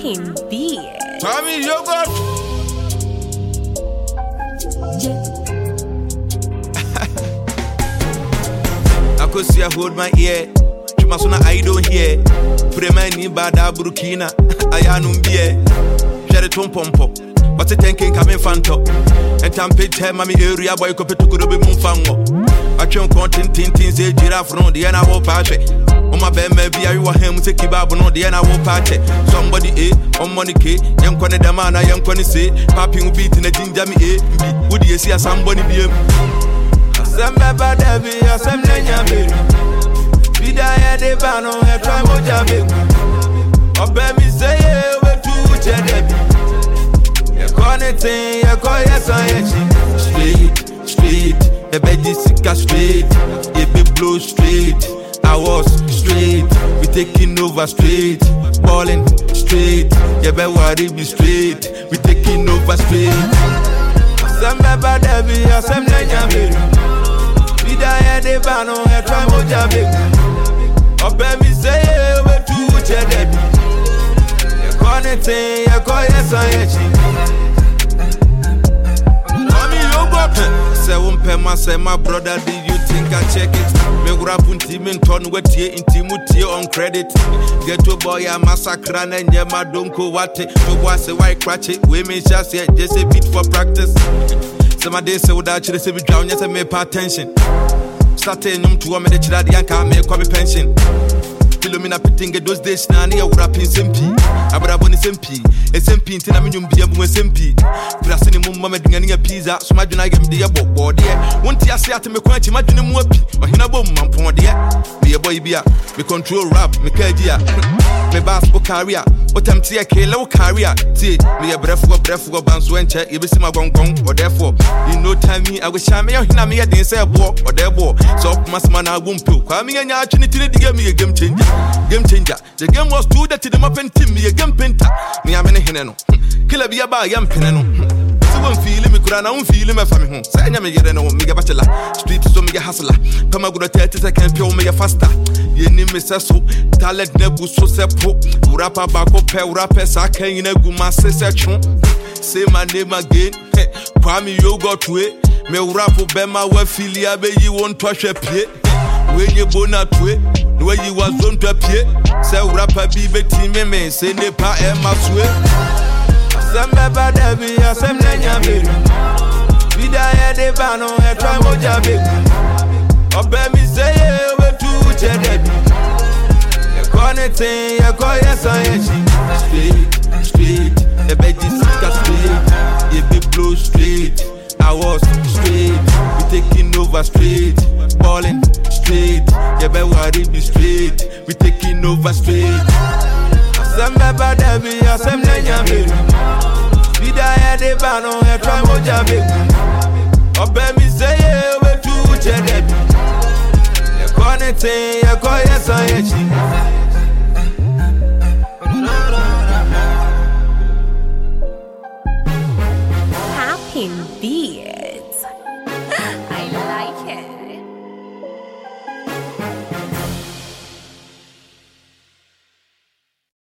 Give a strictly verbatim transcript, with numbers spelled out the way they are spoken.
Team B. Tommy Yogurt. I could see I hold my ear. Chumasuna I don't hear. Premani bada Burkina. I anum beer. Share it on pompo. But the tanking coming fanto. And tampe tell mommy area boy could to go be mumfango. I can't content tin say giraffe no the end I will party. On my bed maybe I will him to keep up no the end I will party. Somebody A on money K. Young Connie the man I young Connie say. Papi will beat in a ginger me A. Would you see somebody be him? Some baba debi, some nenya baby. Vida ya de bano, ya try moja baby. Obe mi say ye we tu che debi. Ya kone ten, ya ko ya san ya chi. Straight, straight, ya beji sika straight. Ya be blow straight. I was straight, we taking over straight. Ballin' straight, ya be worry be straight. We taking over straight. Some baba debi, some nenya baby. Vida de bano, ya try moja baby. Obe mi say we tu che debi. Ya kone ten, ya ko ya san ya chi. Mommy Yogurt. Say one pe ma say my brother, do you think I check it? Me grab unti me turn we tie inti mu tie on credit. Get to boy a massacre na nye ma donko wate. No boy say why cratch it. We me just say just a bit for practice. Some days say without you say we drown, yes I may pay attention. Starting him to a minute that the anchor may come pension. Philomena pitting those days now near wrapping simpy. I would have won S M P. S M P in Tinaminium be a S M P. Pressing him mamma doing a pizza, so imagine I am the above board there. One tea I say to me quite imagine him whoopy. Or he never man pond there. Be a boy beer, me control rap, me cadia. Me basketball career, but I'm tea a low career. Tea, me a breath for breath for bounce when check, you be see my gong gong, or therefore. In no time me, I wish I may have me a didn't say a walk or their war. So, mass man, I won't pill. Call me and your opportunity to give me a game changer. Game changer. The game was too dirty to them up and team me a game painter. Me I'm in a hineno. Killer be a bar yam pineno. So one feeling me could I don't feel him from home. Say I'm a no mega bachelor. Street so me a hustler. Come out good at I can pure me a faster. Ye name me so talent nebu so sepo. Urapa bako pe urape sake in a guma session. Say my name again. Kwame Yogurt way. Me urapo bema we filia be you won't touch a pie. When you bona to the way you was on to appear, say rapper be between me, say nepa and my sweat. Some baba debi, some nenya baby. Vida ya de bano, ya try moja baby. Obe mi say we tu che debi. Ya kone ten, ya ko ya san ya chi. Straight, straight, ya beji sika straight. Ya be blow straight. I was straight, we taking over straight. Ballin' straight, yeah, be worry be straight. We taking over straight. Some baba debi, some nenya baby. Vida ya de bano, ya try moja baby. Obe mi say we tu che debi. Ya kone ten, ya ko ya san ya chi.